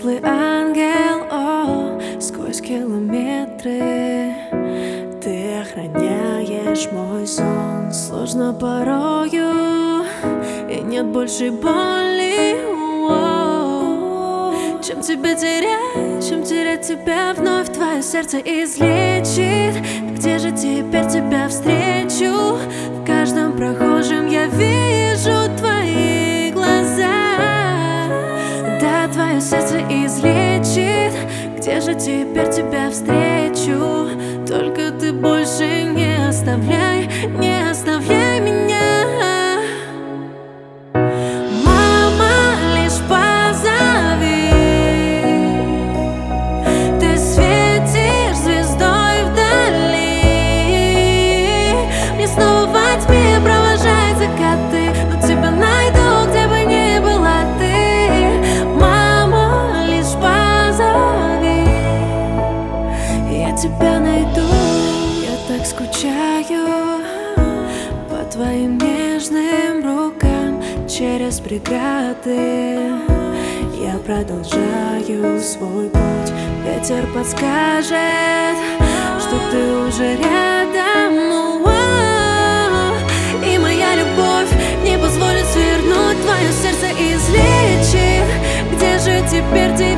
светлый ангел, о, сквозь километры ты охраняешь мой сон. Сложно порою, и нет больше боли, чем тебя терять, чем терять тебя вновь. Твое сердце излечит. Где же теперь тебя встречу? В каждом прохожем я вижу твои глаза. Да, твое сердце излечит. Где же теперь тебя встречу? Только ты больше не оставляй, не оставляй меня. Тебя найду, я так скучаю по твоим нежным рукам. Через преграды я продолжаю свой путь. Ветер подскажет, что ты уже рядом, и моя любовь не позволит свернуть. Твое сердце излечит. Где же теперь ты?